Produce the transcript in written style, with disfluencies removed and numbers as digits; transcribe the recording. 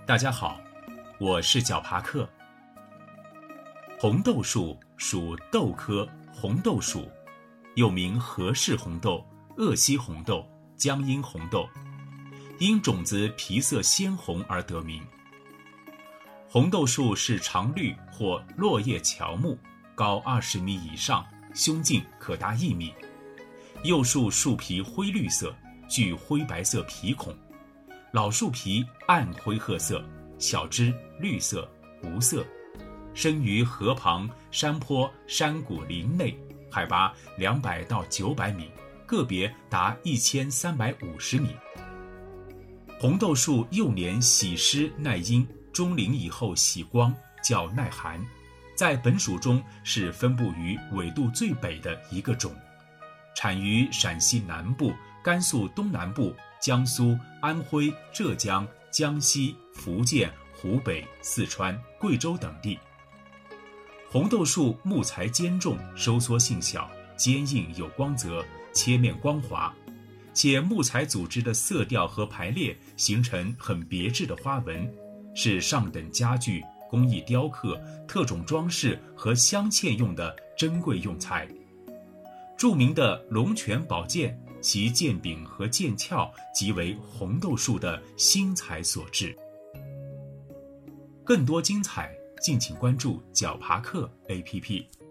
大家好，我是小爬克。红豆树属豆科红豆属，又名和氏红豆、鄂西红豆、江阴红豆，因种子皮色鲜红而得名。红豆树是常绿或落叶乔木，高20米以上，胸径可达1米。幼树树皮灰绿色，具灰白色皮孔，老树皮暗灰褐色，小枝绿色无色，生于河旁、山坡、山谷林内，海拔200到900米，个别达1350米。红豆树幼年喜湿耐阴，中龄以后喜光，较耐寒，在本属中是分布于纬度最北的一个种，产于陕西南部、甘肃东南部、江苏、安徽、浙江、江西、福建、湖北、四川、贵州等地。红豆树木材坚重，收缩性小，坚硬有光泽，切面光滑，且木材组织的色调和排列形成很别致的花纹，是上等家具、工艺雕刻、特种装饰和镶嵌用的珍贵用材。著名的龙泉宝剑，其剑柄和剑鞘即为红豆树的新材所制。更多精彩，敬请关注小爬克 APP。